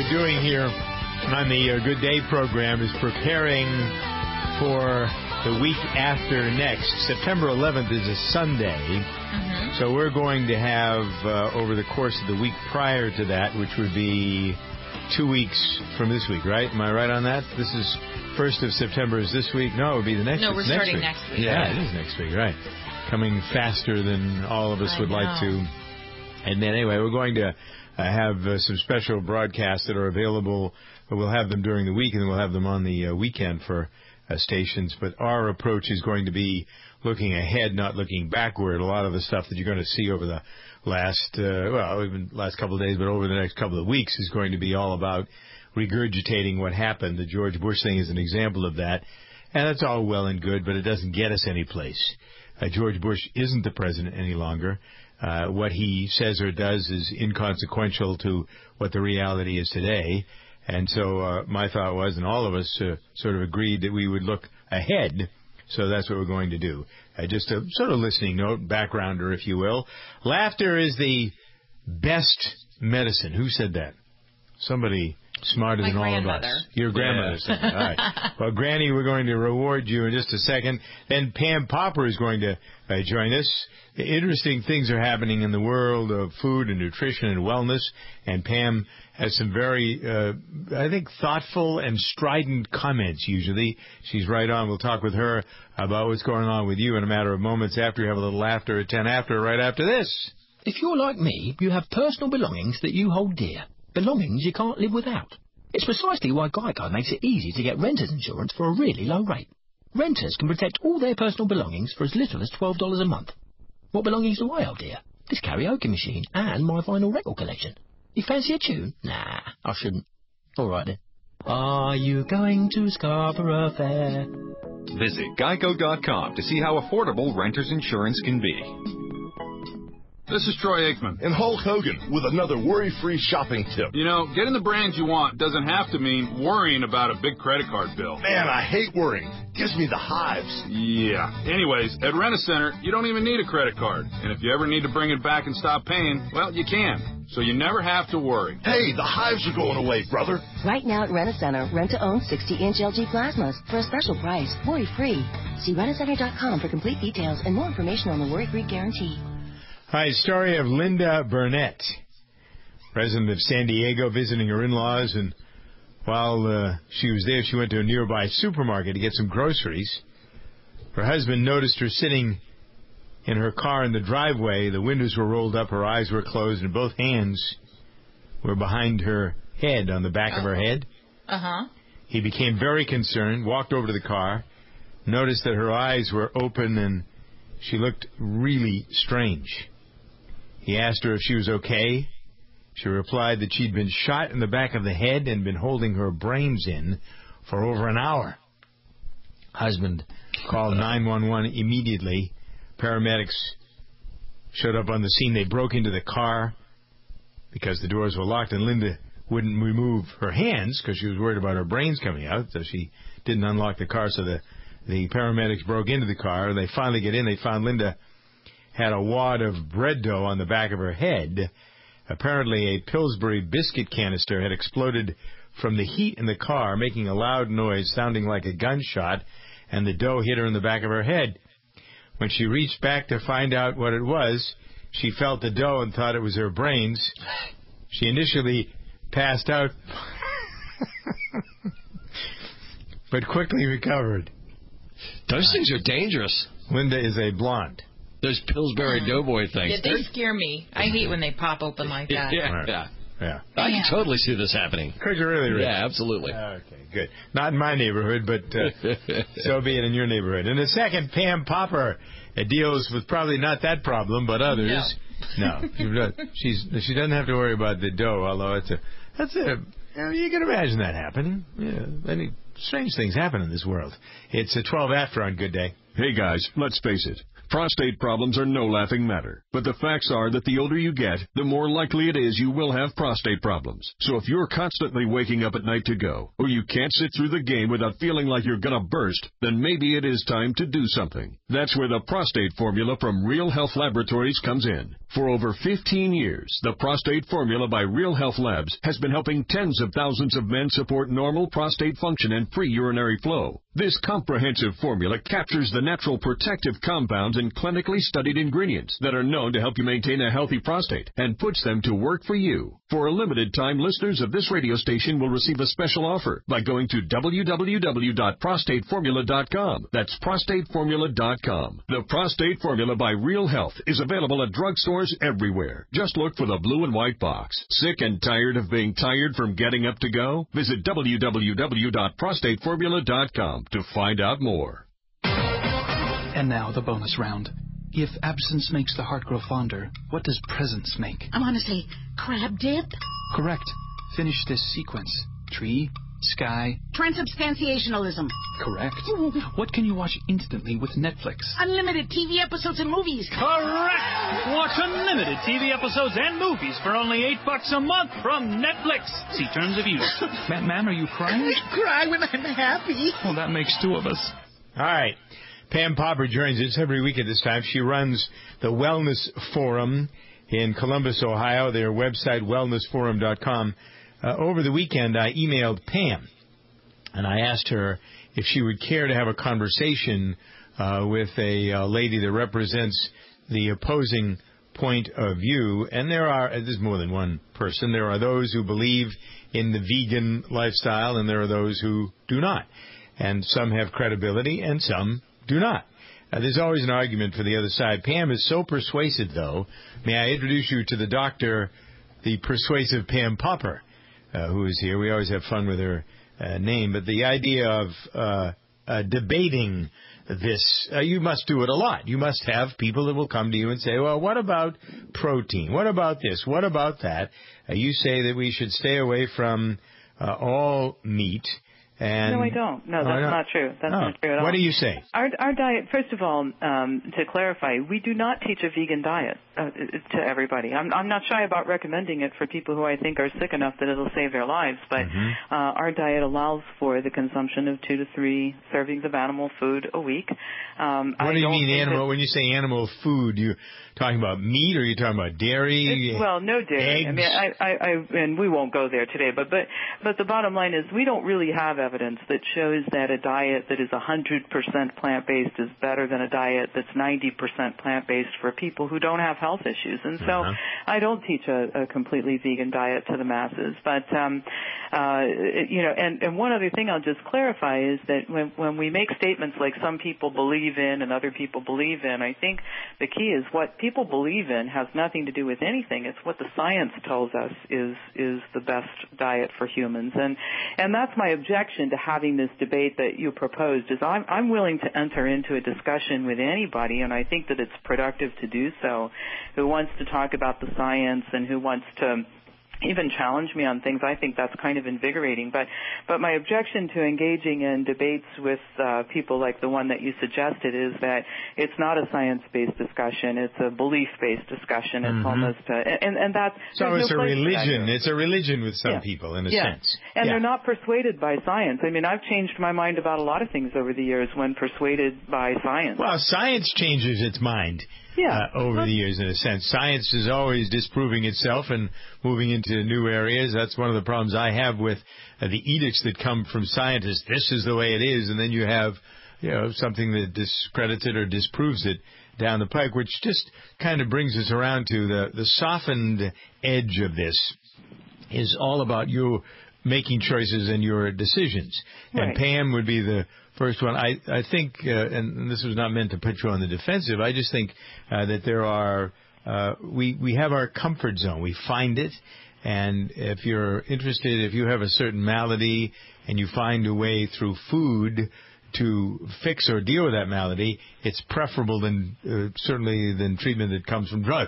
doing here on the Good Day program is preparing for the week after next. September 11th is a Sunday. Mm-hmm. So we're going to have, over the course of the week prior to that, which would be 2 weeks from this week, right? Am I right on that? This is 1st of September is this week? No, it would be the next week. No, we're starting next week. Yeah, it is next week, right. Coming faster than all of us would like to. And then anyway, we're going to have some special broadcasts that are available. We'll have them during the week, and then we'll have them on the weekend for stations. But our approach is going to be looking ahead, not looking backward. A lot of the stuff that you're going to see over the last, even last couple of days, but over the next couple of weeks is going to be all about regurgitating what happened. The George Bush thing is an example of that. And that's all well and good, but it doesn't get us any place. George Bush isn't the president any longer. What he says or does is inconsequential to what the reality is today. And so my thought was, and all of us sort of agreed that we would look ahead. So that's what we're going to do. Just a sort of listening note, backgrounder, if you will. Laughter is the best medicine. Who said that? Somebody smarter than all of us. Your grandmother said that. All right. Well, Granny, we're going to reward you in just a second. Then Pam Popper is going to join us. Interesting things are happening in the world of food and nutrition and wellness. And Pam has some very, I think, thoughtful and strident comments usually. She's right on. We'll talk with her about what's going on with you in a matter of moments after you have a little laughter at 10 after, right after this. If you're like me, you have personal belongings that you hold dear. Belongings you can't live without. It's precisely why Geico makes it easy to get renter's insurance for a really low rate. Renters can protect all their personal belongings for as little as $12 a month. What belongings do I hold dear? This karaoke machine and my vinyl record collection. You fancy a tune? Nah, I shouldn't. All right then. Are you going to Scarborough Fair? Visit Geico.com to see how affordable renter's insurance can be. This is Troy Aikman. And Hulk Hogan with another worry-free shopping tip. You know, getting the brands you want doesn't have to mean worrying about a big credit card bill. Man, I hate worrying. Gives me the hives. Yeah. Anyways, at Rent-A-Center, you don't even need a credit card. And if you ever need to bring it back and stop paying, well, you can. So you never have to worry. Hey, the hives are going away, brother. Right now at Rent-A-Center, rent-to-own 60-inch LG plasmas for a special price, worry-free. See rentacenter.com for complete details and more information on the worry-free guarantee. Hi, story of Linda Burnett, resident of San Diego, visiting her in-laws, and while she was there, she went to a nearby supermarket to get some groceries. Her husband noticed her sitting in her car in the driveway. The windows were rolled up, her eyes were closed, and both hands were behind her head, on the back of her head. He became very concerned, walked over to the car, noticed that her eyes were open, and she looked really strange. He asked her if she was okay. She replied that she'd been shot in the back of the head and been holding her brains in for over an hour. Husband called 911 immediately. Paramedics showed up on the scene. They broke into the car because the doors were locked, and Linda wouldn't remove her hands because she was worried about her brains coming out, so she didn't unlock the car. So the paramedics broke into the car. They finally get in. They found Linda had a wad of bread dough on the back of her head. Apparently, a Pillsbury biscuit canister had exploded from the heat in the car, making a loud noise sounding like a gunshot, and the dough hit her in the back of her head. When she reached back to find out what it was, she felt the dough and thought it was her brains. She initially passed out, but quickly recovered. Those things are dangerous. Linda is a blonde. Those Pillsbury Doughboy things. Yeah, they scare me. I hate when they pop open like that. Yeah. I can totally see this happening. Could you really? Yeah, absolutely. Okay, good. Not in my neighborhood, but so be it in your neighborhood. In a second, Pam Popper deals with probably not that problem, but others. No, she doesn't have to worry about the dough, although you can imagine that happening. Yeah, any strange things happen in this world. It's a 12 after on Good Day. Hey guys, let's face it. Prostate problems are no laughing matter, but the facts are that the older you get, the more likely it is you will have prostate problems. So if you're constantly waking up at night to go, or you can't sit through the game without feeling like you're gonna burst, then maybe it is time to do something. That's where the prostate formula from Real Health Laboratories comes in. For over 15 years, the prostate formula by Real Health Labs has been helping tens of thousands of men support normal prostate function and free urinary flow. This comprehensive formula captures the natural protective compounds and clinically studied ingredients that are known to help you maintain a healthy prostate and puts them to work for you. For a limited time, listeners of this radio station will receive a special offer by going to www.prostateformula.com. That's prostateformula.com. The Prostate Formula by Real Health is available at drugstores everywhere. Just look for the blue and white box. Sick and tired of being tired from getting up to go? Visit www.prostateformula.com to find out more. And now the bonus round. If absence makes the heart grow fonder, what does presence make? I want to say crab dip. Correct. Finish this sequence. Tree, sky. Transubstantiationalism. Correct. What can you watch instantly with Netflix? Unlimited TV episodes and movies. Correct! Watch unlimited TV episodes and movies for only $8 a month from Netflix. See terms of use. Ma'am, are you crying? I cry when I'm happy. Well, that makes two of us. All right. Pam Popper joins us every week at this time. She runs the Wellness Forum in Columbus, Ohio. Their website, wellnessforum.com. Over the weekend, I emailed Pam, and I asked her if she would care to have a conversation with a lady that represents the opposing point of view. And there's more than one person. There are those who believe in the vegan lifestyle, and there are those who do not. And some have credibility, and some do not. There's always an argument for the other side. Pam is so persuasive, though. May I introduce you to the doctor, the persuasive Pam Popper, who is here. We always have fun with her name. But the idea of debating this, you must do it a lot. You must have people that will come to you and say, well, what about protein? What about this? What about that? You say that we should stay away from all meat. And no, I don't. No, that's not true. That's not true at all. What do you say? Our diet, first of all, to clarify, we do not teach a vegan diet to everybody. I'm not shy about recommending it for people who I think are sick enough that it'll save their lives, but our diet allows for the consumption of 2 to 3 servings of animal food a week. What do you mean animal? When you say animal food, you talking about meat, or are you talking about dairy? Well, no dairy. Eggs? I mean, and we won't go there today, but the bottom line is we don't really have evidence that shows that a diet that is 100% plant-based is better than a diet that's 90% plant-based for people who don't have health issues. And so I don't teach a completely vegan diet to the masses. But, and one other thing I'll just clarify is that when we make statements like some people believe in and other people believe in, I think the key is what people believe in has nothing to do with anything. It's what the science tells us is the best diet for humans. And that's my objection to having this debate that you proposed, is I'm willing to enter into a discussion with anybody, and I think that it's productive to do so, who wants to talk about the science and who wants to even challenge me on things. I think that's kind of invigorating. But my objection to engaging in debates with people like the one that you suggested is that it's not a science-based discussion. It's a belief-based discussion. It's almost and that's so it's a religion. It's a religion with some people in a sense. And they're not persuaded by science. I mean, I've changed my mind about a lot of things over the years when persuaded by science. Well, science changes its mind. Over the years, in a sense. Science is always disproving itself and moving into new areas. That's one of the problems I have with the edicts that come from scientists. This is the way it is, and then you have, something that discredits it or disproves it down the pike, which just kind of brings us around to the softened edge of this is all about you making choices and your decisions. Right. And Pam would be the first one. I think, and this was not meant to put you on the defensive, I just think that there are, we have our comfort zone. We find it, and if you're interested, if you have a certain malady and you find a way through food to fix or deal with that malady, it's preferable certainly than treatment that comes from drugs.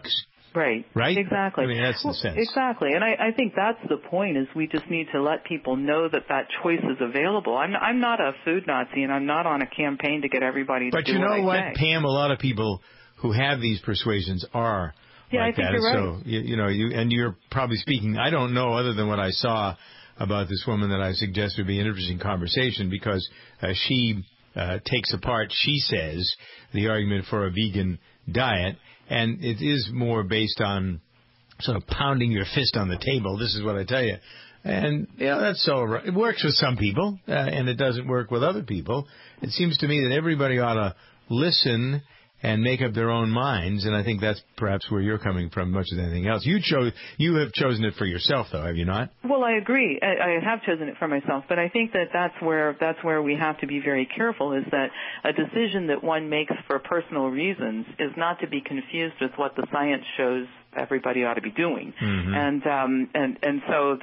Right. Right? Exactly. I mean, that's the sense. Exactly. And I think that's the point, is we just need to let people know that choice is available. I'm not a food Nazi, and I'm not on a campaign to get everybody to do what I say. But you know what, Pam? A lot of people who have these persuasions are like I think that. you're right. So, you're probably speaking, I don't know, other than what I saw about this woman that I suggest would be an interesting conversation, because she takes apart, she says, the argument for a vegan diet, and it is more based on sort of pounding your fist on the table. This is what I tell you. And, that's all right. It works with some people, and it doesn't work with other people. It seems to me that everybody ought to listen and make up their own minds, and I think that's perhaps where you're coming from much as anything else. You have chosen it for yourself, though, have you not? Well, I agree. I have chosen it for myself, but I think that's where we have to be very careful, is that a decision that one makes for personal reasons is not to be confused with what the science shows everybody ought to be doing. Mm-hmm. And so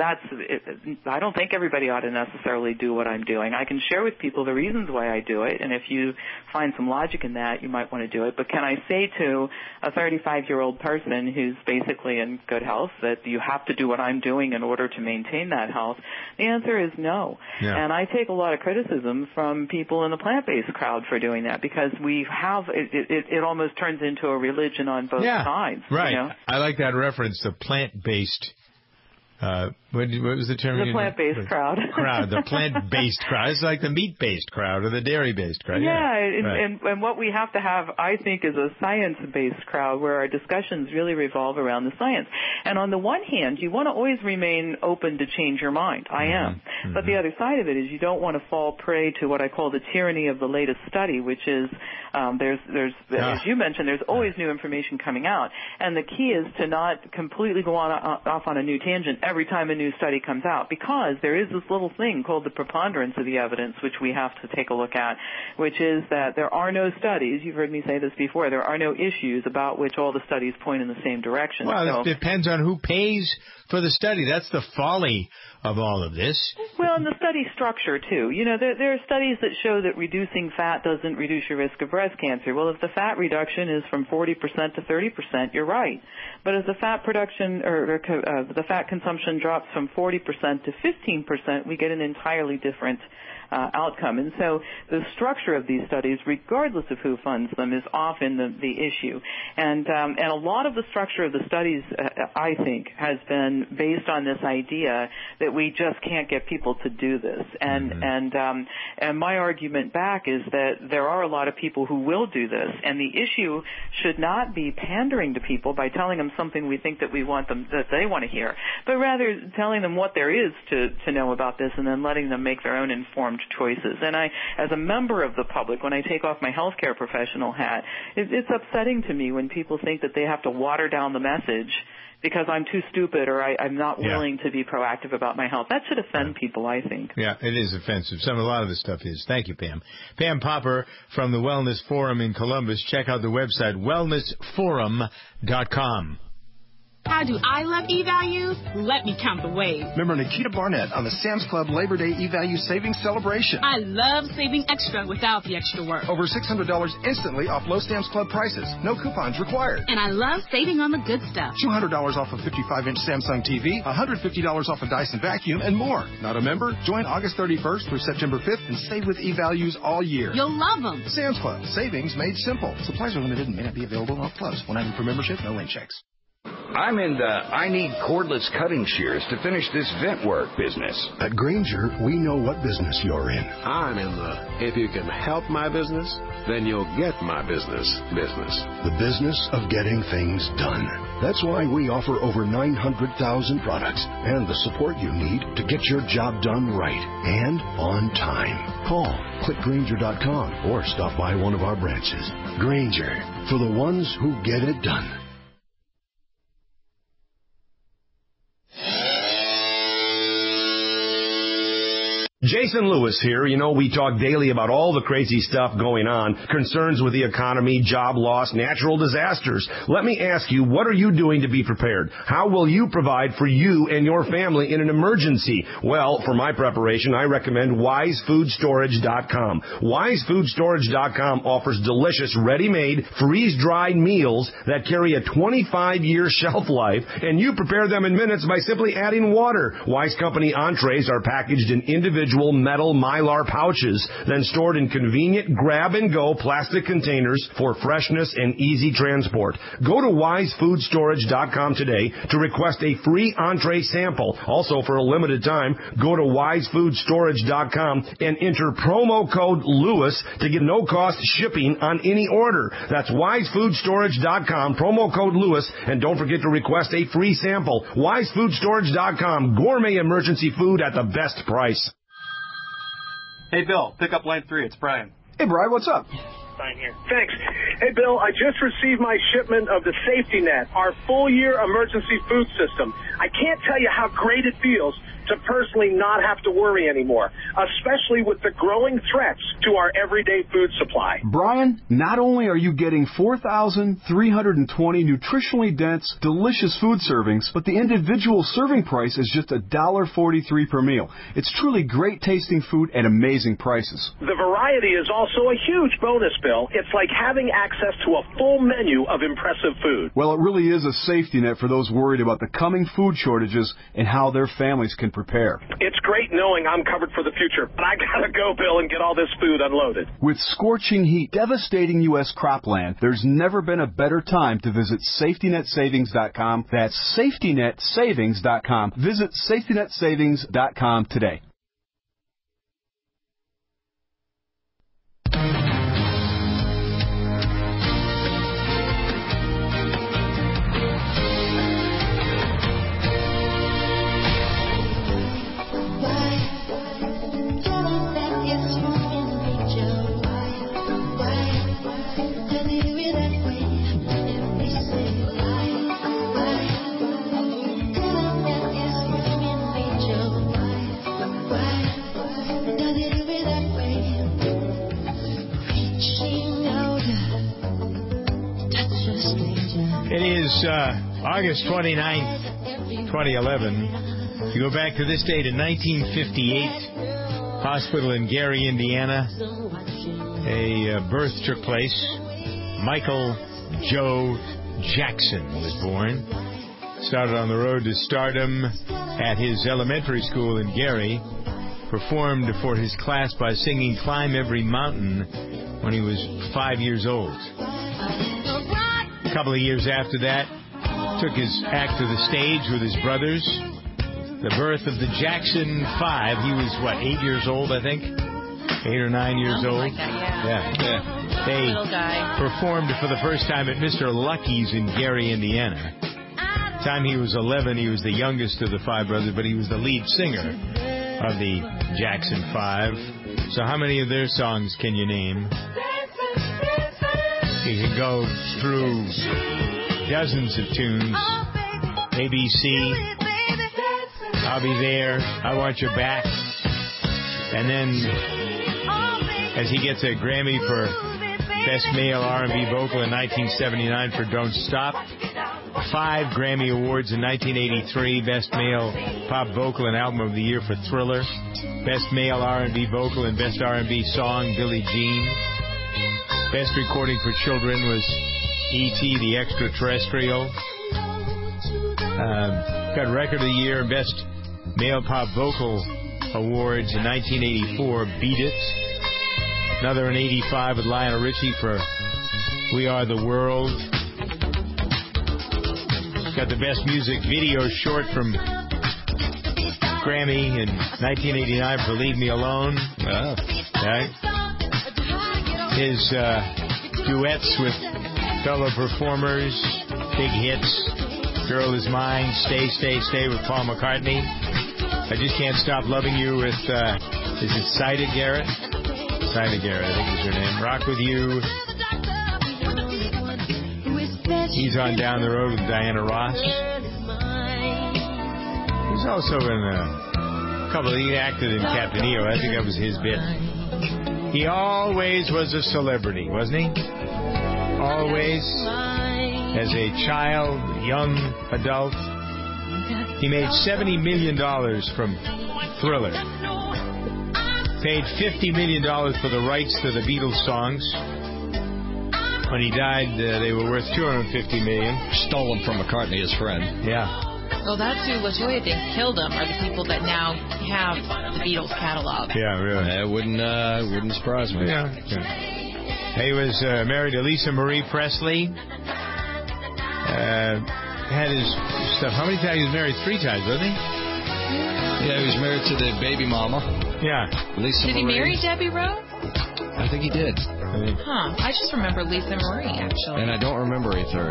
I don't think everybody ought to necessarily do what I'm doing. I can share with people the reasons why I do it, and if you find some logic in that, you might want to do it. But can I say to a 35-year-old person who's basically in good health that you have to do what I'm doing in order to maintain that health? The answer is no. Yeah. And I take a lot of criticism from people in the plant-based crowd for doing that, because we have it almost turns into a religion on both sides. Right. You know? I like that reference, the plant-based. What was the term? The plant-based crowd. The plant-based crowd. It's like the meat-based crowd or the dairy-based crowd. And what we have to have, I think, is a science-based crowd where our discussions really revolve around the science. And on the one hand, you want to always remain open to change your mind. I am. Mm-hmm. But the other side of it is you don't want to fall prey to what I call the tyranny of the latest study, which is there's as you mentioned, there's always new information coming out. And the key is to not completely go off on a new tangent every time a new study comes out, because there is this little thing called the preponderance of the evidence, which we have to take a look at, which is that there are no studies, you've heard me say this before, there are no issues about which all the studies point in the same direction. Well, it depends on who pays for the study. That's the folly of all of this. Well, and the study structure, too. You know, there are studies that show that reducing fat doesn't reduce your risk of breast cancer. Well, if the fat reduction is from 40% to 30%, you're right. But if the fat production or the fat consumption drops from 40% to 15%, we get an entirely different outcome. And so the structure of these studies, regardless of who funds them, is often the issue. And a lot of the structure of the studies, I think, has been based on this idea that we just can't get people to do this. And my argument back is that there are a lot of people who will do this, and the issue should not be pandering to people by telling them something we think that we want them, that they want to hear, but rather telling them what there is to know about this, and then letting them make their own informed choices. And I, as a member of the public, when I take off my healthcare professional hat, it's upsetting to me when people think that they have to water down the message because I'm too stupid or I'm not willing to be proactive about my health. That should offend people, I think. Yeah, it is offensive. A lot of this stuff is. Thank you, Pam. Pam Popper from the Wellness Forum in Columbus. Check out the website, wellnessforum.com. How do I love e-values? Let me count the ways. Remember Nikita Barnett on the Sam's Club Labor Day e-value savings celebration. I love saving extra without the extra work. Over $600 instantly off low Sam's Club prices. No coupons required. And I love saving on the good stuff. $200 off a 55-inch Samsung TV, $150 off a Dyson vacuum, and more. Not a member? Join August 31st through September 5th and save with e-values all year. You'll love them. Sam's Club. Savings made simple. Supplies are limited and may not be available in all clubs. One item per membership, no lane checks. I'm in the I need cordless cutting shears to finish this vent work business. At Grainger, we know what business you're in. I'm in the if you can help my business, then you'll get my business. The business of getting things done. That's why we offer over 900,000 products and the support you need to get your job done right and on time. Call, click Grainger.com, or stop by one of our branches. Grainger, for the ones who get it done. Jason Lewis here. You know, we talk daily about all the crazy stuff going on, concerns with the economy, job loss, natural disasters. Let me ask you, what are you doing to be prepared? How will you provide for you and your family in an emergency? Well, for my preparation, I recommend WiseFoodStorage.com. WiseFoodStorage.com offers delicious, ready-made, freeze-dried meals that carry a 25-year shelf life, and you prepare them in minutes by simply adding water. Wise Company entrees are packaged in individual metal Mylar pouches, then stored in convenient grab-and-go plastic containers for freshness and easy transport. Go to WiseFoodStorage.com today to request a free entree sample. Also, for a limited time, go to WiseFoodStorage.com and enter promo code LEWIS to get no-cost shipping on any order. That's WiseFoodStorage.com, promo code LEWIS, and don't forget to request a free sample. WiseFoodStorage.com, gourmet emergency food at the best price. Hey, Bill, pick up line 3. It's Brian. Hey, Brian, what's up? Fine here. Thanks. Hey, Bill, I just received my shipment of the Safety Net, our full-year emergency food system. I can't tell you how great it feels to personally not have to worry anymore, especially with the growing threats to our everyday food supply. Brian, not only are you getting 4,320 nutritionally dense, delicious food servings, but the individual serving price is just $1.43 per meal. It's truly great tasting food at amazing prices. The variety is also a huge bonus, Bill. It's like having access to a full menu of impressive food. Well, it really is a safety net for those worried about the coming food shortages and how their families can prepare. It's great knowing I'm covered for the future, but I gotta go, Bill, and get all this food unloaded. With scorching heat devastating U.S. cropland, there's never been a better time to visit SafetyNetSavings.com. That's SafetyNetSavings.com. Visit SafetyNetSavings.com today. It is August 29th, 2011. You go back to this date in 1958, hospital in Gary, Indiana. A birth took place. Michael Joe Jackson was born. Started on the road to stardom at his elementary school in Gary. Performed for his class by singing Climb Every Mountain when he was 5 years old. A couple of years after that, took his act to the stage with his brothers. The birth of the Jackson 5. He was, 8 years old, I think? 8 or 9 years old? Like that, Yeah. They little guy. performed for the first time at Mr. Lucky's in Gary, Indiana. Time he was 11, he was the youngest of the 5 brothers, but he was the lead singer of the Jackson 5. So how many of their songs can you name? You can go through dozens of tunes. ABC, I'll Be There, I Want Your Back. And then, as he gets a Grammy for Best Male R&B Vocal in 1979 for Don't Stop. 5 Grammy Awards in 1983. Best Male Pop Vocal and Album of the Year for Thriller. Best Male R&B Vocal and Best R&B Song, Billie Jean. Best recording for children was E.T. the Extraterrestrial. Got Record of the Year and Best Male Pop Vocal Awards in 1984, Beat It. Another in 85 with Lionel Richie for We Are the World. Got the Best Music Video Short from Grammy in 1989 for Leave Me Alone. Right. His duets with fellow performers, big hits, Girl Is Mine, Stay, Stay, Stay with Paul McCartney. I Just Can't Stop Loving You with, is it Syda Garrett? Syda Garrett, I think is her name. Rock With You. He's on Down the Road with Diana Ross. He's also in couple. He acted in Captain EO. I think that was his bit. He always was a celebrity, wasn't he? Always. As a child, young adult. He made $70 million from Thriller. Paid $50 million for the rights to the Beatles songs. When he died, they were worth $250 million. Stole them from McCartney, his friend. Yeah. Well, that's who LaToya thinks killed him, are the people that now have the Beatles catalog. Yeah, really. That wouldn't surprise me. Yeah. He was married to Lisa Marie Presley. Had his stuff. How many times? He was married 3 times, wasn't he? Yeah, he was married to the baby mama. Yeah. Lisa Did he marry Debbie Rowe? I think he did. Huh. I just remember Lisa Marie, actually. And I don't remember a third.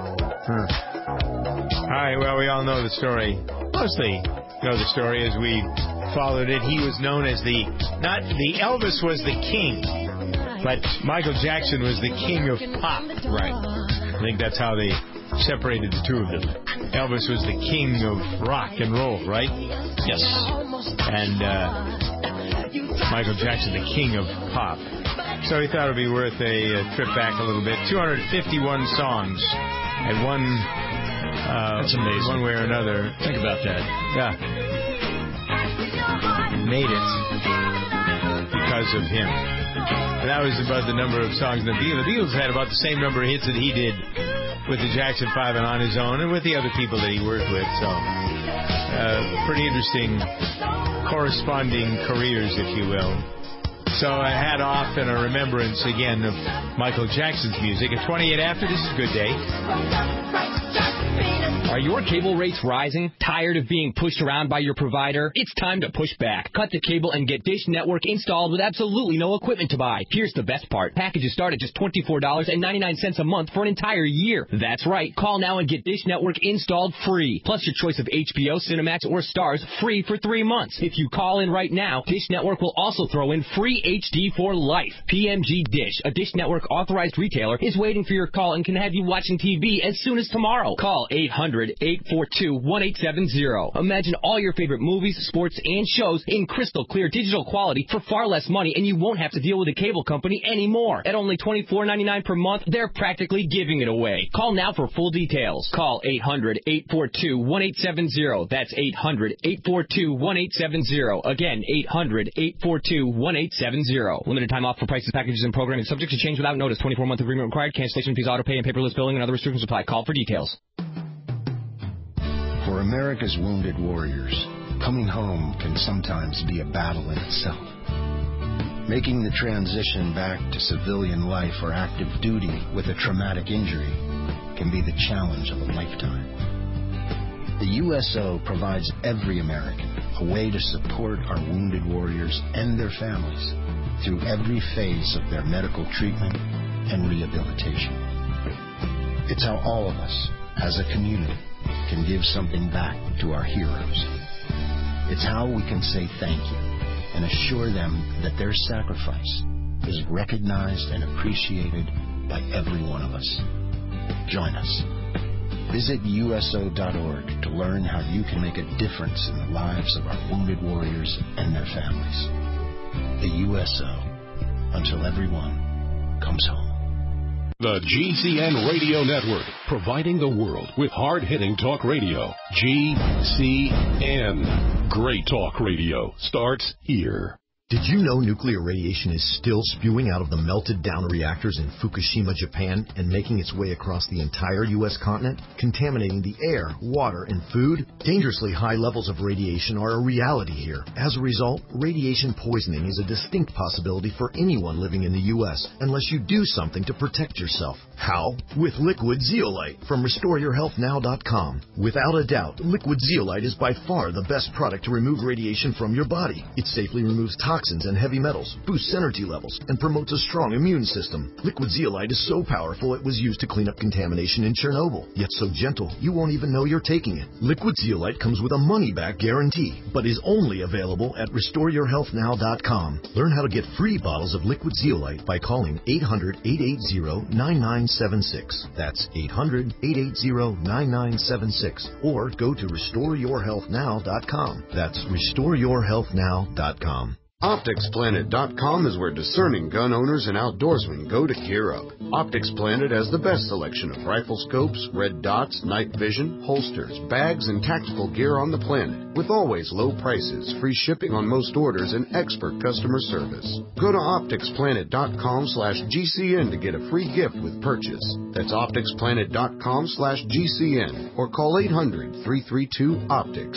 All right, well, we all know the story. Mostly know the story as we followed it. He was known as Elvis was the king, but Michael Jackson was the king of pop. Right. I think that's how they separated the two of them. Elvis was the king of rock and roll, right? Yes. And Michael Jackson, the king of pop. So he thought it would be worth a trip back a little bit. 251 songs at one. That's amazing. One way or another. Think about that. Yeah. Made it because of him. And that was about the number of songs. The Beatles had about the same number of hits that he did with the Jackson 5 and on his own, and with the other people that he worked with. So, pretty interesting corresponding careers, if you will. So a hat off and a remembrance again of Michael Jackson's music. At 28 after, this is a good day. Are your cable rates rising? Tired of being pushed around by your provider? It's time to push back. Cut the cable and get Dish Network installed with absolutely no equipment to buy. Here's the best part. Packages start at just $24.99 a month for an entire year. That's right. Call now and get Dish Network installed free. Plus your choice of HBO, Cinemax, or Stars free for 3 months. If you call in right now, Dish Network will also throw in free HD for life. PMG Dish, a Dish Network authorized retailer, is waiting for your call and can have you watching TV as soon as tomorrow. Call 800-842-1870. Imagine all your favorite movies, sports, and shows in crystal clear digital quality for far less money, and you won't have to deal with a cable company anymore. At only $24.99 per month, they're practically giving it away. Call now for full details. Call 800-842-1870. That's 800-842-1870. Again, 800-842-1870. Limited time offer for prices, packages, and programming subject to change without notice. 24-month agreement required. Cancellation fees, auto pay, and paperless billing and other restrictions apply. Call for details. For America's wounded warriors, coming home can sometimes be a battle in itself. Making the transition back to civilian life or active duty with a traumatic injury can be the challenge of a lifetime. The USO provides every American a way to support our wounded warriors and their families through every phase of their medical treatment and rehabilitation. It's how all of us, as a community, can give something back to our heroes. It's how we can say thank you and assure them that their sacrifice is recognized and appreciated by every one of us. Join us. Visit USO.org to learn how you can make a difference in the lives of our wounded warriors and their families. The USO, until everyone comes home. The GCN Radio Network, providing the world with hard-hitting talk radio. GCN. Great talk radio starts here. Did you know nuclear radiation is still spewing out of the melted-down reactors in Fukushima, Japan, and making its way across the entire U.S. continent, contaminating the air, water, and food? Dangerously high levels of radiation are a reality here. As a result, radiation poisoning is a distinct possibility for anyone living in the U.S. unless you do something to protect yourself. How? With Liquid Zeolite from RestoreYourHealthNow.com. Without a doubt, Liquid Zeolite is by far the best product to remove radiation from your body. It safely removes toxins toxins and heavy metals, boosts energy levels, and promotes a strong immune system. Liquid zeolite is so powerful it was used to clean up contamination in Chernobyl, yet so gentle you won't even know you're taking it. Liquid zeolite comes with a money-back guarantee, but is only available at RestoreYourHealthNow.com. Learn how to get free bottles of liquid zeolite by calling 800-880-9976. That's 800-880-9976. Or go to RestoreYourHealthNow.com. That's RestoreYourHealthNow.com. OpticsPlanet.com is where discerning gun owners and outdoorsmen go to gear up. Optics Planet has the best selection of rifle scopes, red dots, night vision, holsters, bags, and tactical gear on the planet, with always low prices, free shipping on most orders, and expert customer service. Go to OpticsPlanet.com/GCN to get a free gift with purchase. That's OpticsPlanet.com/GCN or call 800-332-OPTICS,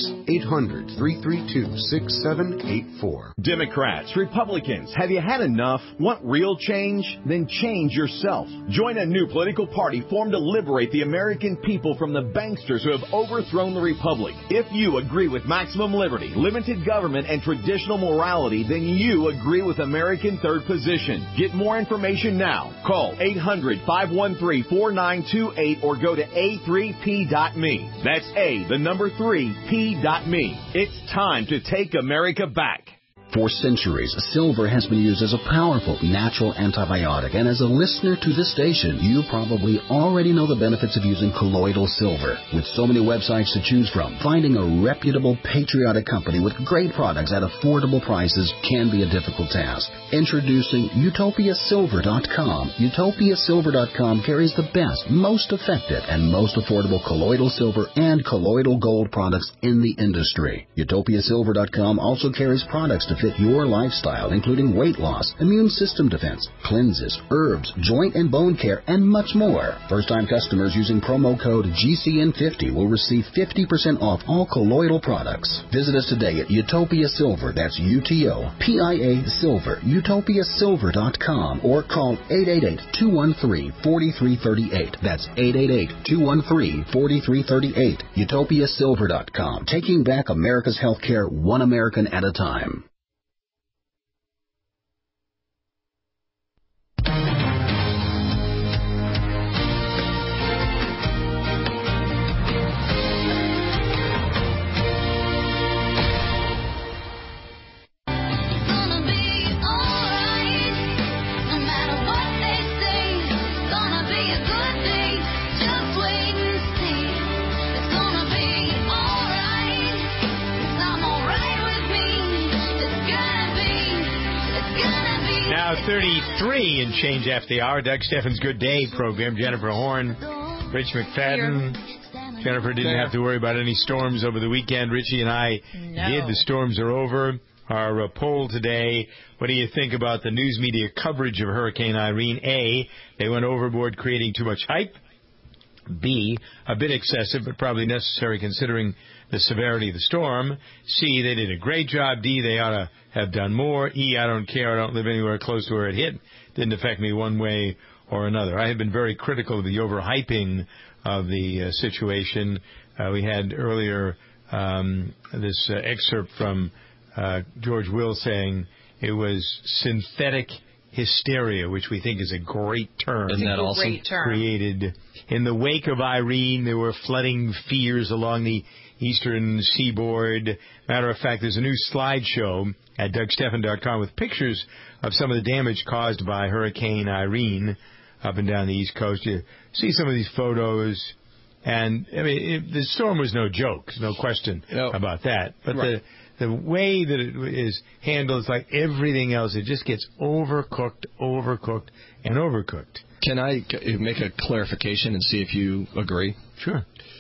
800-332-6784. Democrats, Republicans, have you had enough? Want real change? Then change yourself. Join a new political party formed to liberate the American people from the banksters who have overthrown the republic. If you agree with maximum liberty, limited government, and traditional morality, then you agree with American Third Position. Get more information now. Call 800-513-4928 or go to a3p.me. That's A3p.me. It's time to take America back. For centuries, silver has been used as a powerful natural antibiotic, and as a listener to this station, you probably already know the benefits of using colloidal silver. With so many websites to choose from, finding a reputable, patriotic company with great products at affordable prices can be a difficult task. Introducing UtopiaSilver.com. UtopiaSilver.com carries the best, most effective, and most affordable colloidal silver and colloidal gold products in the industry. UtopiaSilver.com also carries products to fit your lifestyle, including weight loss, immune system defense, cleanses, herbs, joint and bone care, and much more. First-time customers using promo code GCN50 will receive 50% off all colloidal products. Visit us today at Utopia Silver, that's UTOPIA Silver, UtopiaSilver.com, or call 888-213-4338. That's 888-213-4338. UtopiaSilver.com, taking back America's healthcare one American at a time. Now 33 and change after the hour. Doug Steffens' Good Day program. Jennifer Horn, Rich McFadden. Jennifer didn't have to worry about any storms over the weekend. Richie and I did. The storms are over. Our poll today, what do you think about the news media coverage of Hurricane Irene? A, they went overboard creating too much hype. B, a bit excessive, but probably necessary considering the severity of the storm. C, they did a great job. D, they ought to have done more. E, I don't care. I don't live anywhere close to where it hit. Didn't affect me one way or another. I have been very critical of the overhyping of the situation. We had earlier this excerpt from George Will saying it was synthetic hysteria, which we think is a great term. Isn't that awesome? Great term. Created in the wake of Irene. There were flooding fears along the eastern seaboard. Matter of fact, there's a new slideshow at DougSteffen.com with pictures of some of the damage caused by Hurricane Irene up and down the East Coast. You see some of these photos, and I mean, the storm was no joke, no question about that. But the way that it is handled is like everything else. It just gets overcooked, and overcooked. Can I make a clarification and see if you agree? Sure.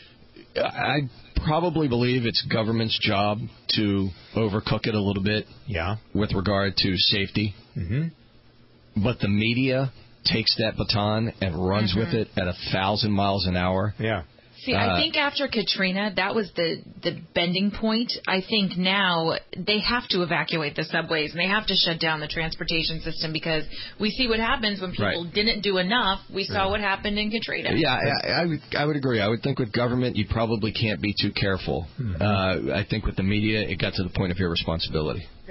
I probably believe it's government's job to overcook it a little bit. Yeah. With regard to safety. Mm-hmm. But the media takes that baton and runs with it at 1,000 miles an hour. Yeah. See, I think after Katrina, that was the bending point. I think now they have to evacuate the subways and they have to shut down the transportation system because we see what happens when people didn't do enough. We saw what happened in Katrina. Yeah, I would agree. I would think with government, you probably can't be too careful. I think with the media, it got to the point of irresponsibility. Yep.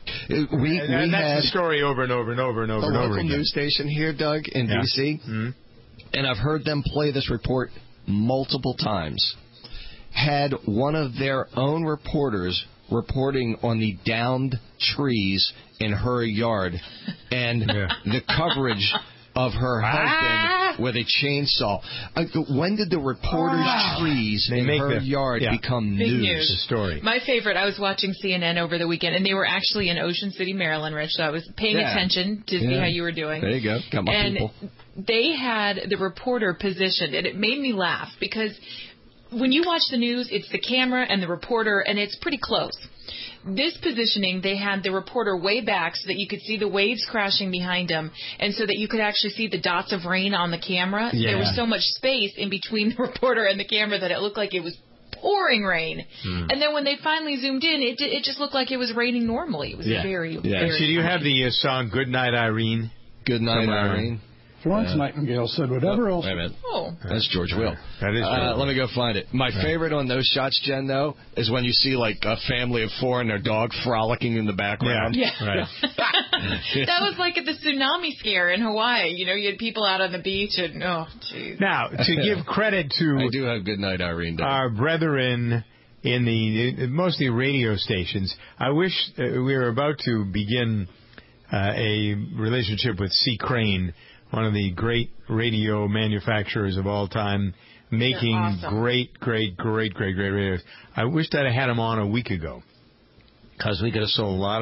And that's the story over and over and over and over and over again. The local news station here, Doug, in D.C., and I've heard them play this report multiple times, had one of their own reporters reporting on the downed trees in her yard and the coverage of her husband with a chainsaw. When did the reporter's trees in her yard become Big news? news. The story. My favorite, I was watching CNN over the weekend, and they were actually in Ocean City, Maryland, Rich, so I was paying attention to see how you were doing. There you go. Got my people. They had the reporter positioned, and it made me laugh because when you watch the news, it's the camera and the reporter, and it's pretty close. This positioning, they had the reporter way back so that you could see the waves crashing behind him and so that you could actually see the dots of rain on the camera. Yeah. There was so much space in between the reporter and the camera that it looked like it was pouring rain. And then when they finally zoomed in, it just looked like it was raining normally. It was very So do you have the song Good Night, Irene? Good Night, Irene. Florence Nightingale said whatever else. Wait a minute. Oh. That's George Will. That is George. Let me go find it. My favorite on those shots, Jen, though, is when you see like a family of four and their dog frolicking in the background. Yeah. Right. That was like at the tsunami scare in Hawaii. You know, you had people out on the beach and, oh, jeez. Now, to give credit to I do have Good Night, Irene. our brethren in the mostly radio stations, I wish we were about to begin a relationship with C. Crane, one of the great radio manufacturers of all time, making great radios. I wished I'd have had him on a week ago, because we could have sold a lot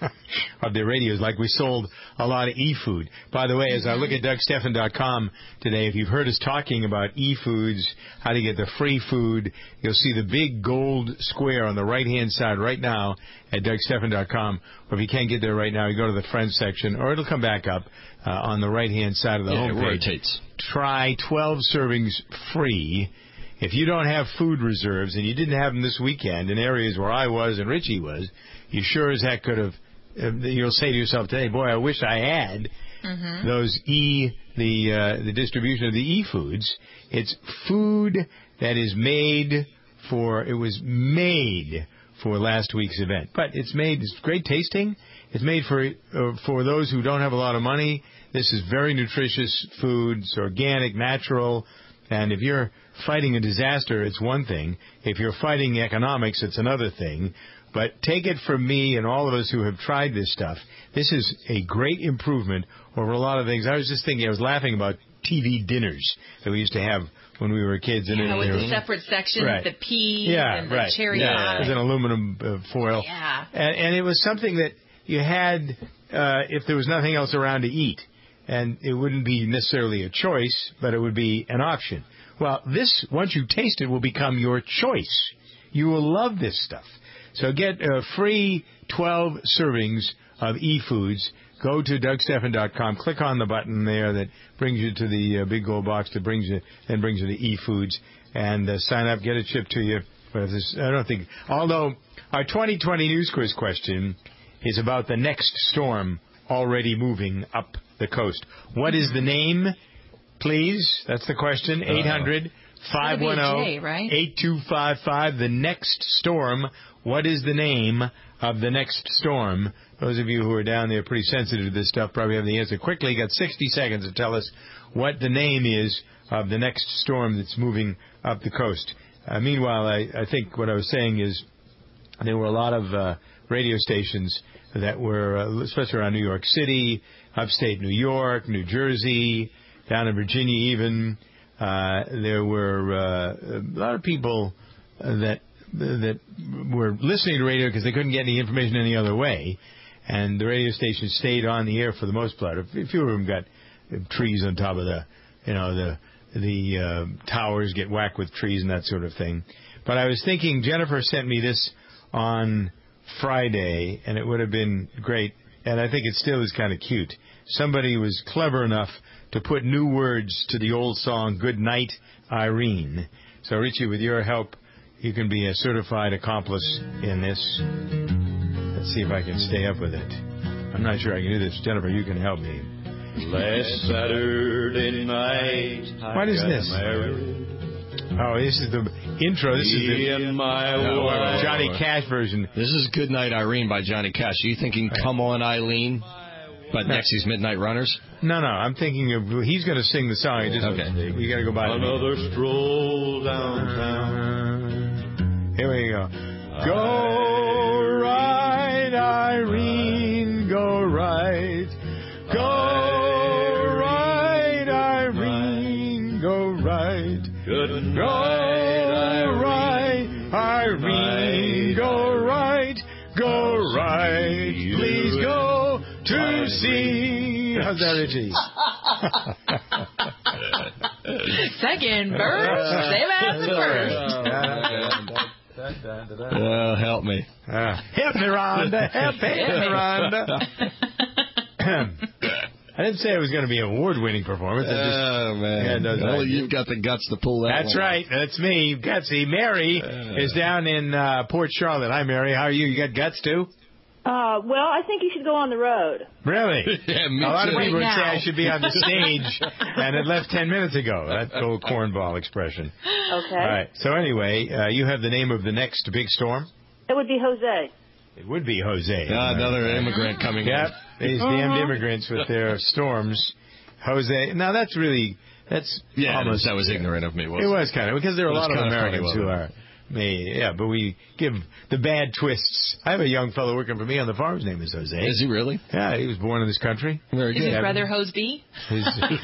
of their radios, like we sold a lot of e-food. By the way, as I look at DougStephan.com today, if you've heard us talking about e-foods, how to get the free food, you'll see the big gold square on the right-hand side right now at DougStephan.com. Or if you can't get there right now, you go to the Friends section, or it'll come back up on the right-hand side of the homepage. It rotates. Try 12 servings free. If you don't have food reserves, and you didn't have them this weekend in areas where I was and Richie was, you sure as heck could have. You'll say to yourself today, boy, I wish I had those the distribution of the e-foods. It's food that is made for, it was made for last week's event. But it's great tasting. It's made for those who don't have a lot of money. This is very nutritious food. It's organic, natural. And if you're fighting a disaster, it's one thing. If you're fighting economics, it's another thing. But take it from me and all of us who have tried this stuff. This is a great improvement over a lot of things. I was just thinking, I was laughing about TV dinners that we used to have when we were kids. With the separate sections, the peas and the cherry pie. It was an aluminum foil. Yeah. And it was something that you had if there was nothing else around to eat. And it wouldn't be necessarily a choice, but it would be an option. Well, this, once you taste it, will become your choice. You will love this stuff. So get free 12 servings of e-foods. Go to DougStephan.com. Click on the button there that brings you to the big gold box that brings you to e-foods. And sign up, get it shipped to you. But I don't think... Although our 2020 News Quiz question is about the next storm already moving up the coast. What is the name, please? That's the question. 800-510-8255. The next storm. What is the name of the next storm? Those of you who are down there pretty sensitive to this stuff probably have the answer. Quickly, got 60 seconds to tell us what the name is of the next storm that's moving up the coast. Meanwhile, I think what I was saying is there were a lot of radio stations that were, especially around New York City, upstate New York, New Jersey, down in Virginia even. There were a lot of people that were listening to radio because they couldn't get any information any other way, and the radio station stayed on the air for the most part. A few of them got trees on top of the towers get whacked with trees and that sort of thing. But I was thinking, Jennifer sent me this on Friday, and it would have been great, and I think it still is kind of cute. Somebody was clever enough to put new words to the old song, Good Night, Irene. So, Richie, with your help, you can be a certified accomplice in this. Let's see if I can stay up with it. I'm not sure I can do this. Jennifer, you can help me. Last Saturday night, what is this? Oh, this is the intro. This is the Johnny Cash version. This is Good Night Irene by Johnny Cash. Are you thinking Come On Eileen by Nexie's Midnight Runners? No, I'm thinking of, he's going to sing the song. Okay. We got to go by. Another stroll downtown. Here we go. Go right, Irene, go right. Go right, Irene, go right. Good night, go right, Irene, go right. Go right, please go to see. How's that, Richie? Second verse. Same as the first. Help me. Help me, Rhonda. Help me, Rhonda. I didn't say it was going to be an award-winning performance. Man. Only you've got the guts to pull that That's one right. That's me, Gutsy. Mary is down in Port Charlotte. Hi, Mary. How are you? You got guts, too? Well, I think you should go on the road. Really? Yeah, me a lot too. of people would Right say now. I should be on the stage, and it left 10 minutes ago. That old cornball expression. Okay. All right. So anyway, you have the name of the next big storm? It would be Jose. It would be Jose. Another immigrant coming in. Yep. These damned immigrants with their storms. Jose. Now, that's almost... that was ignorant of me, wasn't it? It was kind of, because there are a lot of Americans who are... but we give the bad twists. I have a young fellow working for me on the farm. His name is Jose. Is he really? Yeah, he was born in this country. Very good. Is his brother Hose B? See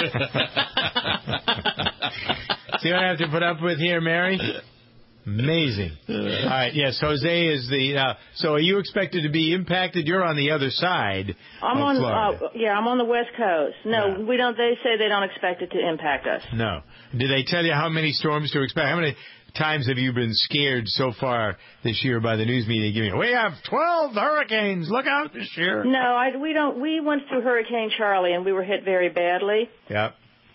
what I have to put up with here, Mary? Amazing. All right, yes, Jose is the... so are you expected to be impacted? You're on the other side I'm of on. Florida. I'm on the West Coast. No, we don't. They say they don't expect it to impact us. No. Did they tell you how many storms to expect? How many times have you been scared so far this year by the news media giving you, we have 12 hurricanes, look out this year? No, we don't. We went through Hurricane Charlie, and we were hit very badly. Yep.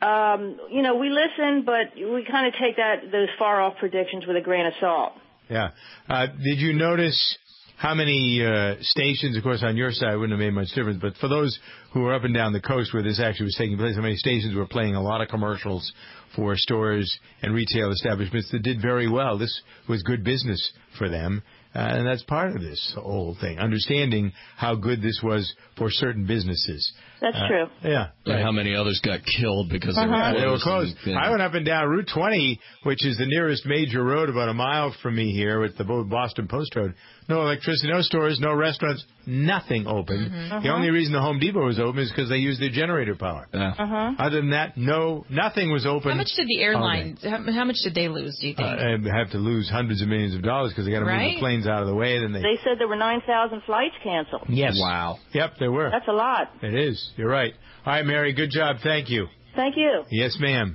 We listen, but we kind of take those far-off predictions with a grain of salt. Yeah. Did you notice how many stations, of course, on your side wouldn't have made much difference, but for those who were up and down the coast where this actually was taking place, how many stations were playing a lot of commercials for stores and retail establishments that did very well? This was good business for them. And that's part of this whole thing, understanding how good this was for certain businesses. That's true. Yeah. And how many others got killed because they were closed. I went up and down Route 20, which is the nearest major road about a mile from me here with the Boston Post Road. No electricity, no stores, no restaurants, nothing open. The only reason the Home Depot was open is because they used their generator power. Other than that, nothing was open. How much did the airlines, how much did they lose, do you think? Have to lose hundreds of millions of dollars because they got to move the planes out of the way. Then they said there were 9,000 flights canceled. Yes. Wow. Yep, there were. That's a lot. It is. You're right. All right, Mary, good job. Thank you. Thank you. Yes, ma'am.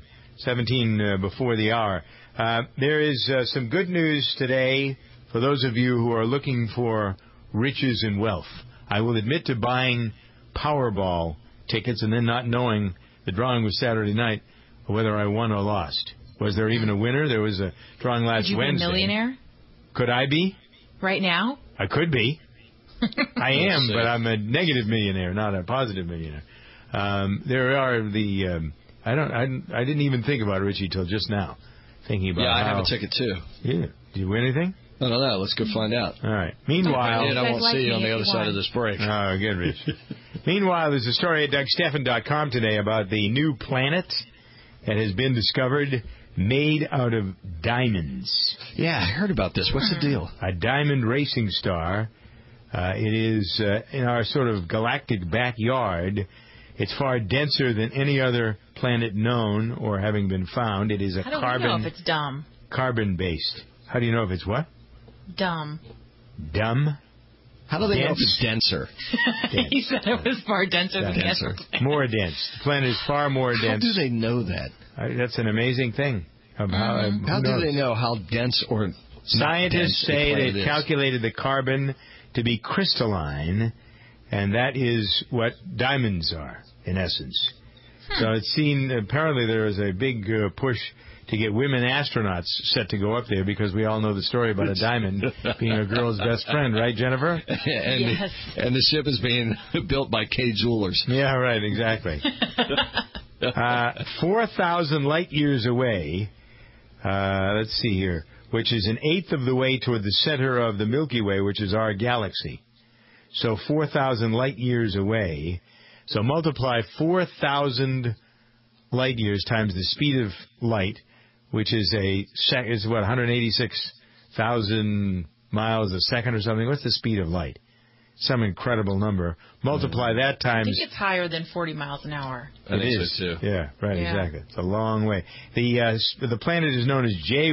17 before the hour. There is some good news today for those of you who are looking for riches and wealth. I will admit to buying Powerball tickets and then not knowing the drawing was Saturday night whether I won or lost. Was there even a winner? There was a drawing last Wednesday. Could you be a millionaire? Could I be? Right now? I could be. I am, but I'm a negative millionaire, not a positive millionaire. There are the I didn't even think about it, Richie, till just now. Thinking about I have a ticket too. Yeah. Did you win anything? No. Let's go find out. All right. Meanwhile, I won't see you on the other side of this break. Oh, good, Rich. Meanwhile, there's a story at DougStephan.com today about the new planet that has been discovered, made out of diamonds. Yeah, I heard about this. What's the deal? A diamond racing star. It is in our sort of galactic backyard. It's far denser than any other planet known or having been found. It is a How do we know if it's dumb? Carbon-based. How do you know if it's what? Dumb. Dumb? How do they know if it's denser? He said it was far denser than denser. More dense. The planet is far more dense. How do they know that? That's an amazing thing. How do they know how dense or Scientists say they've calculated the carbon to be crystalline, and that is what diamonds are, in essence. So it's seen, apparently there is a big push to get women astronauts set to go up there because we all know the story about a diamond being a girl's best friend, right, Jennifer? Yes. And the ship is being built by Kay Jewelers. Yeah, right, exactly. 4,000 light years away, let's see here, which is an eighth of the way toward the center of the Milky Way, which is our galaxy. So 4,000 light years away. So multiply 4,000 light years times the speed of light, which is 186,000 miles a second or something. What's the speed of light? Some incredible number. Multiply that times... I think it's higher than 40 miles an hour. I think so, too. Yeah, right, exactly. It's a long way. The planet is known as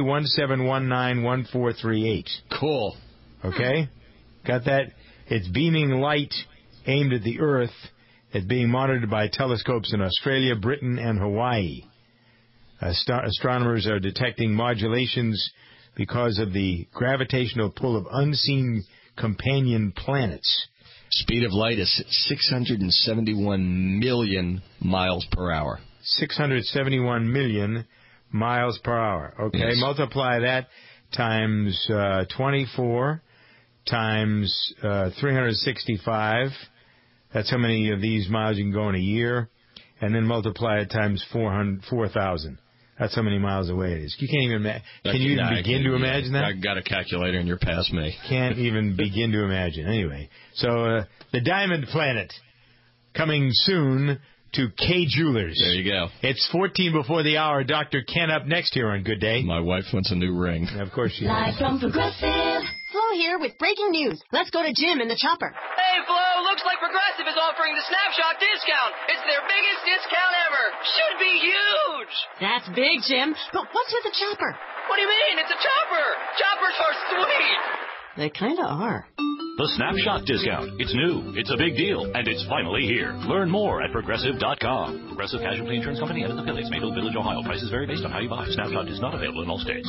J17191438. Cool. Okay? Got that? It's beaming light aimed at the Earth. It's being monitored by telescopes in Australia, Britain, and Hawaii. Astronomers are detecting modulations because of the gravitational pull of unseen companion planets. Speed of light is 671 million miles per hour. 671 million miles per hour. Okay, yes. Multiply that times 24 times 365. That's how many of these miles you can go in a year. And then multiply it times 4,000. That's how many miles away it is. You can't even can you even begin to imagine that? I got a calculator and you're past me. Can't even begin to imagine. Anyway, so the Diamond Planet coming soon to K Jewelers. There you go. It's 14 before the hour. Dr. Ken up next here on Good Day. My wife wants a new ring. Of course she Live does. from Progressive. Flo here with breaking news. Let's go to Jim in the chopper. Hey, Flo, looks like Progressive is offering the Snapshot discount. It's their biggest discount ever. Should be huge. That's big, Jim. But what's with the chopper? What do you mean? It's a chopper. Choppers are sweet. They kind of are. The Snapshot discount. It's new, it's a big deal, and it's finally here. Learn more at Progressive.com. Progressive Casualty Insurance Company and its affiliates. Mayfield Village, Ohio. Prices vary based on how you buy. Snapshot is not available in all states.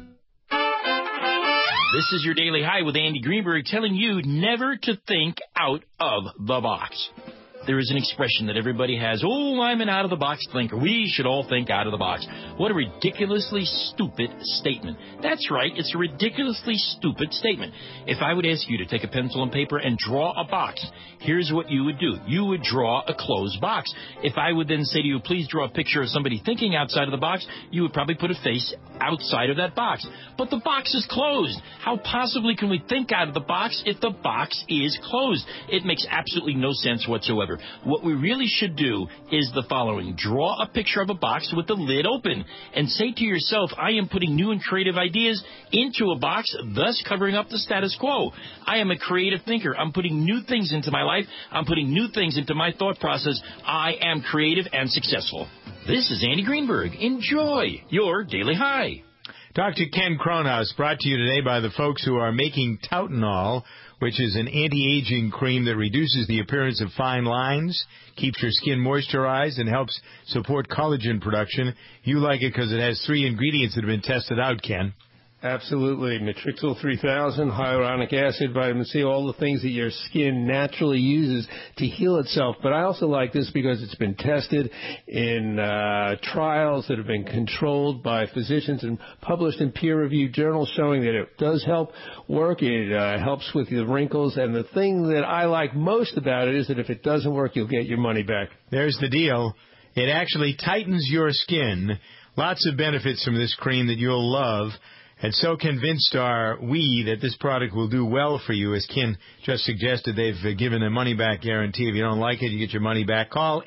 This is your Daily High with Andy Greenberg telling you never to think out of the box. There is an expression that everybody has, oh, I'm an out-of-the-box thinker. We should all think out of the box. What a ridiculously stupid statement. That's right, it's a ridiculously stupid statement. If I would ask you to take a pencil and paper and draw a box, here's what you would do. You would draw a closed box. If I would then say to you, please draw a picture of somebody thinking outside of the box, you would probably put a face outside of that box. But the box is closed. How possibly can we think out of the box if the box is closed? It makes absolutely no sense whatsoever. What we really should do is the following. Draw a picture of a box with the lid open and say to yourself, I am putting new and creative ideas into a box, thus covering up the status quo. I am a creative thinker. I'm putting new things into my life. I'm putting new things into my thought process. I am creative and successful. This is Andy Greenberg. Enjoy your Daily High. Dr. Ken Cronhaus, brought to you today by the folks who are making Tautenol, which is an anti-aging cream that reduces the appearance of fine lines, keeps your skin moisturized, and helps support collagen production. You like it because it has 3 ingredients that have been tested out, Ken. Absolutely. Matrixyl 3000, hyaluronic acid, vitamin C, all the things that your skin naturally uses to heal itself. But I also like this because it's been tested in trials that have been controlled by physicians and published in peer-reviewed journals showing that it does help work. It helps with the wrinkles. And the thing that I like most about it is that if it doesn't work, you'll get your money back. There's the deal. It actually tightens your skin. Lots of benefits from this cream that you'll love. And so convinced are we that this product will do well for you. As Ken just suggested, they've given a money-back guarantee. If you don't like it, you get your money back. Call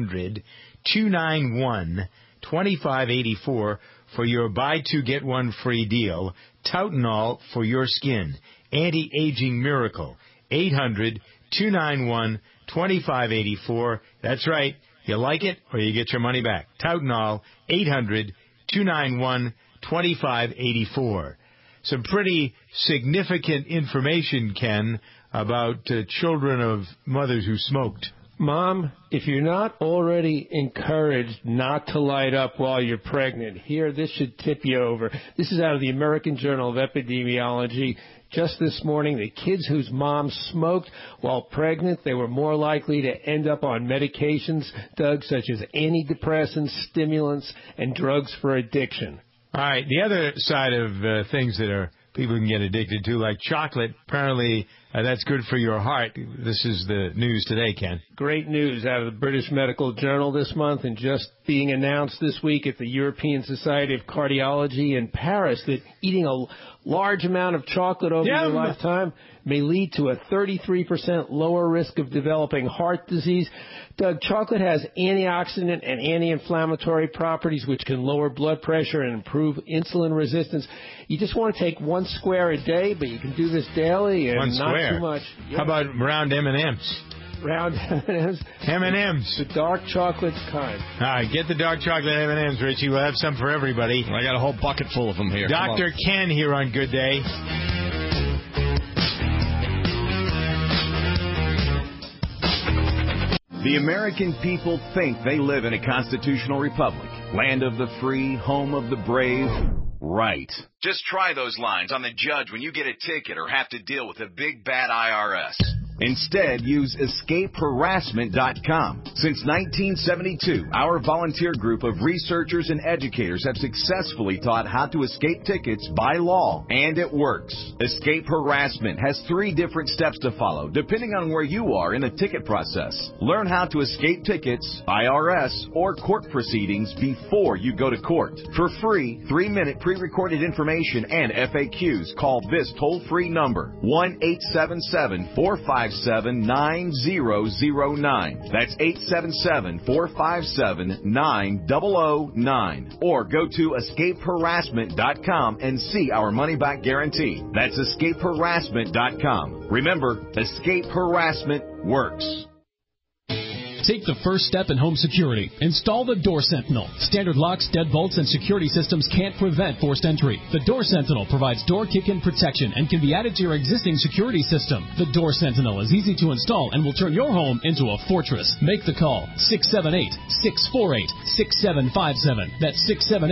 800-291-2584 for your buy-2-get-one-free deal. Tautenol for your skin. Anti-aging miracle. 800-291-2584. That's right. You like it or you get your money back. Tautenol, 800-291-2584. 2584. Some pretty significant information, Ken, about children of mothers who smoked. Mom, if you're not already encouraged not to light up while you're pregnant, this should tip you over. This is out of the American Journal of Epidemiology. Just this morning, the kids whose moms smoked while pregnant, they were more likely to end up on medications, Doug, such as antidepressants, stimulants, and drugs for addiction. All right, the other side of things that people can get addicted to, like chocolate, apparently That's good for your heart. This is the news today, Ken. Great news out of the British Medical Journal this month, and just being announced this week at the European Society of Cardiology in Paris that eating a large amount of chocolate over your lifetime may lead to a 33% lower risk of developing heart disease. Doug, chocolate has antioxidant and anti-inflammatory properties which can lower blood pressure and improve insulin resistance. You just want to take 1 square a day, but you can do this daily and not too much. Yeah. How about round M&Ms? Round M&Ms? M&Ms. The dark chocolate kind. All right, get the dark chocolate M&Ms, Richie. We'll have some for everybody. I got a whole bucket full of them here. Dr. Ken here on Good Day. The American people think they live in a constitutional republic, land of the free, home of the brave. Right. Just try those lines on the judge when you get a ticket or have to deal with a big bad IRS. Instead, use escapeharassment.com. Since 1972, our volunteer group of researchers and educators have successfully taught how to escape tickets by law, and it works. Escape Harassment has 3 different steps to follow, depending on where you are in the ticket process. Learn how to escape tickets, IRS, or court proceedings before you go to court. For free, 3-minute pre-recorded information and FAQs, call this toll-free number, 1-877-457-9009. That's 877-457-9009. Or go to escapeharassment.com and see our money-back guarantee. That's escapeharassment.com. Remember, escape harassment works. Take the first step in home security. Install the Door Sentinel. Standard locks, deadbolts, and security systems can't prevent forced entry. The Door Sentinel provides door kick-in protection and can be added to your existing security system. The Door Sentinel is easy to install and will turn your home into a fortress. Make the call. 678-648-6757. That's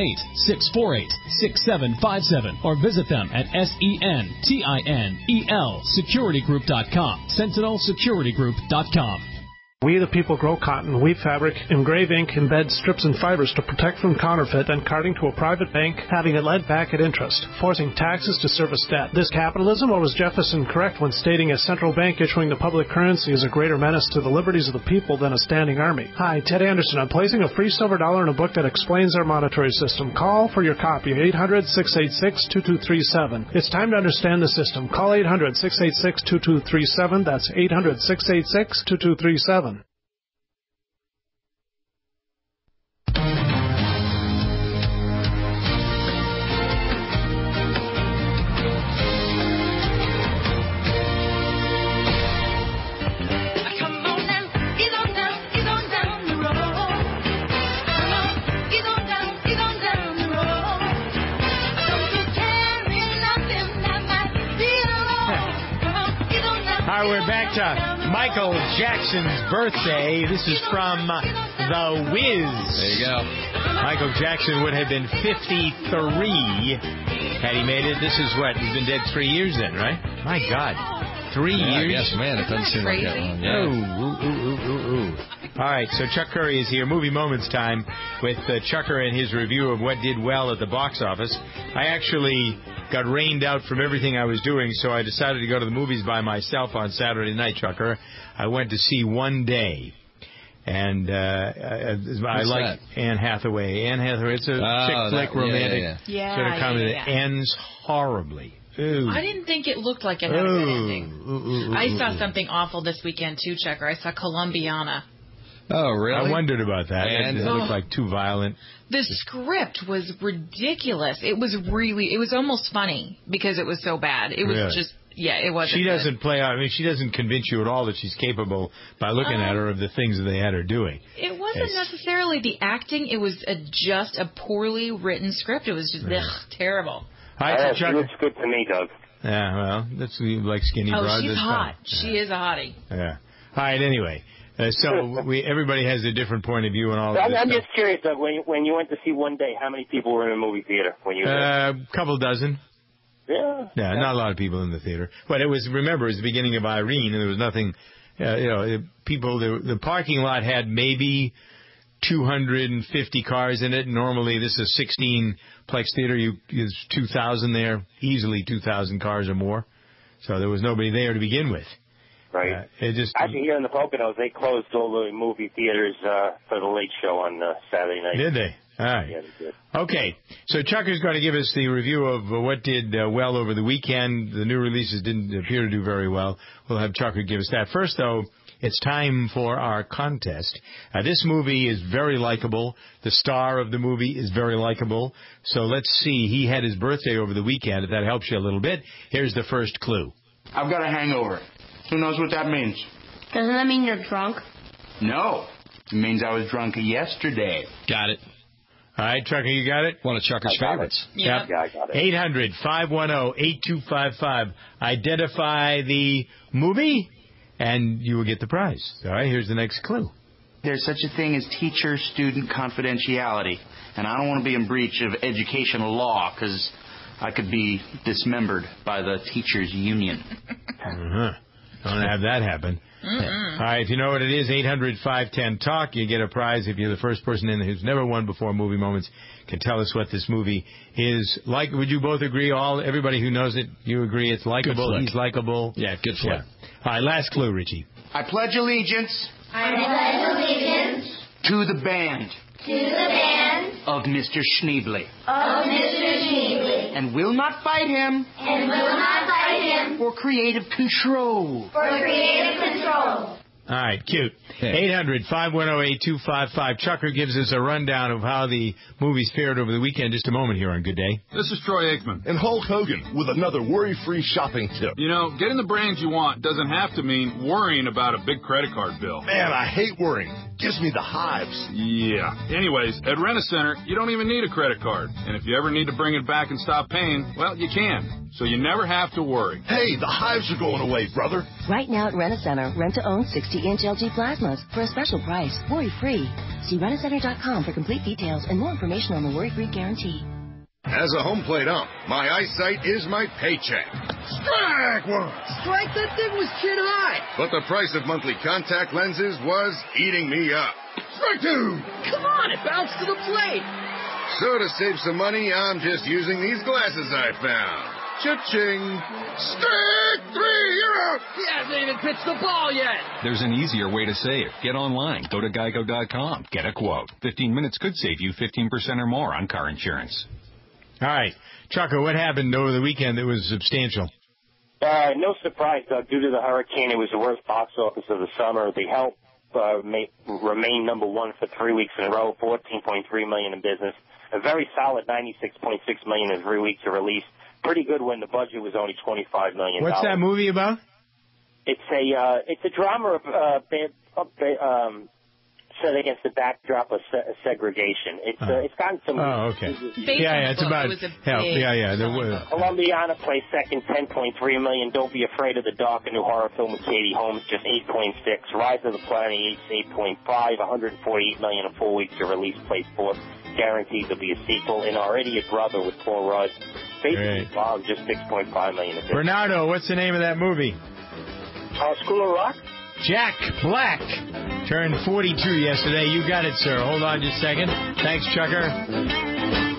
678-648-6757. Or visit them at SENTINEL securitygroup.com. SentinelSecurityGroup.com. We the people grow cotton, weave fabric, engrave ink, embed strips and fibers to protect from counterfeit and carting to a private bank, having it lent back at interest, forcing taxes to service debt. This capitalism, or was Jefferson correct when stating a central bank issuing the public currency is a greater menace to the liberties of the people than a standing army? Hi, Ted Anderson. I'm placing a free silver dollar in a book that explains our monetary system. Call for your copy, 800-686-2237. It's time to understand the system. Call 800-686-2237. That's 800-686-2237. All right, we're back to Michael Jackson's birthday. This is from The Wiz. There you go. Michael Jackson would have been 53 had he made it. This is what? He's been dead 3 years then, right? My God. 3 years? Yes, man. It doesn't seem like that long. Yeah. Ooh. All right, so Chuck Curry is here. Movie Moments time with Chucker and his review of what did well at the box office. I actually got rained out from everything I was doing, so I decided to go to the movies by myself on Saturday night, Chucker. I went to see One Day. And I like Anne Hathaway. Anne Hathaway, it's a chick flick, romantic sort of comedy that ends horribly. Ooh. I didn't think it looked like it had a good ending. I saw something awful this weekend, too, Chucker. I saw Columbiana. Oh, really? I wondered about that. And it looked like too violent. The script was ridiculous. It was almost funny because it was so bad. It was just, it wasn't. She doesn't play out. I mean, she doesn't convince you at all that she's capable by looking at her of the things that they had her doing. It wasn't necessarily the acting. It was just a poorly written script. It was just terrible. She looks good to me, Doug. Yeah, well, that's like skinny broad. Oh, she's hot. She is a hottie. Yeah. All right, anyway. So everybody has a different point of view and all that. I'm just curious, Doug, when you went to see One Day, how many people were in the movie theater when you were there? Couple dozen. Yeah. Yeah, not a lot of people in the theater. But it was the beginning of Irene, and there was nothing, the parking lot had maybe 250 cars in it. Normally, this is a 16-plex theater. There's 2,000 there, easily 2,000 cars or more. So there was nobody there to begin with. Right. It Actually, here in the Poconos, they closed all the movie theaters for the late show on Saturday night. Did they? All right. Yeah, they did. Okay. So Chucker's going to give us the review of what did well over the weekend. The new releases didn't appear to do very well. We'll have Chucker give us that. First, though, it's time for our contest. This movie is very likable. The star of the movie is very likable. So let's see. He had his birthday over the weekend. If that helps you a little bit, here's the first clue. I've got a hangover. Who knows what that means? Doesn't that mean you're drunk? No. It means I was drunk yesterday. Got it. All right, Chucker, you got it? One of Chucker's favorites. Yep. Yeah, I got it. 800-510-8255. Identify the movie, and you will get the prize. All right, here's the next clue. There's such a thing as teacher-student confidentiality, and I don't want to be in breach of educational law because I could be dismembered by the teachers' union. Don't have that happen. All right, if you know what it is, 800-510-TALK. You get a prize if you're the first person in who's never won before Movie Moments can tell us what this movie is like. Would you both agree? Everybody who knows it, you agree it's likable? He's likable? Yeah, good flick. Yeah. All right, last clue, Richie. I pledge allegiance. I pledge allegiance. To the band. To the band. Of Mr. Schneebly. Of Mr. Schneebly. And will not fight him. And will not fight him. For creative control. For creative control. All right, cute. 800-510-8255. Chucker gives us a rundown of how the movies fared over the weekend. Just a moment here on Good Day. This is Troy Aikman. And Hulk Hogan with another worry-free shopping tip. You know, getting the brands you want doesn't have to mean worrying about a big credit card bill. Man, I hate worrying. Gives me the hives. Yeah. Anyways, at Rent-A-Center, you don't even need a credit card. And if you ever need to bring it back and stop paying, well, you can. So you never have to worry. Hey, the hives are going away, brother. Right now at Rent-A-Center, rent-to-own 60-inch LG plasmas for a special price, worry-free. See rentacenter.com for complete details and more information on the worry-free guarantee. As a home plate ump, my eyesight is my paycheck. Strike one! Strike, that thing was chin high. But the price of monthly contact lenses was eating me up. Strike two! Come on, it bounced to the plate. So to save some money, I'm just using these glasses I found. Cha-ching! Strike three, you're out! He hasn't even pitched the ball yet. There's an easier way to save. Get online. Go to Geico.com. Get a quote. 15 minutes could save you 15% or more on car insurance. All right. Chucker, what happened over the weekend that was substantial? No surprise, Doug. Due to the hurricane, it was the worst box office of the summer. The Help remained number one for 3 weeks in a row, $14.3 million in business. A very solid $96.6 million in 3 weeks of release. Pretty good when the budget was only $25 million. What's that movie about? It's a drama set against the backdrop of segregation. It's gotten some. Oh, okay. It's about Help. Columbiana plays second, $10.3 million. Don't Be Afraid of the Dark, a new horror film with Katie Holmes, just 8.6. Rise of the Planet Apes, 8.5. $148 million in 4 weeks of release, plays fourth. Guaranteed there'll be a sequel. And Our Idiot Brother with Paul Rudd, basically Bob, just $6.5 million. Bernardo, what's the name of that movie? School of Rock. Jack Black turned 42 yesterday. You got it, sir. Hold on just a second. Thanks, Chucker.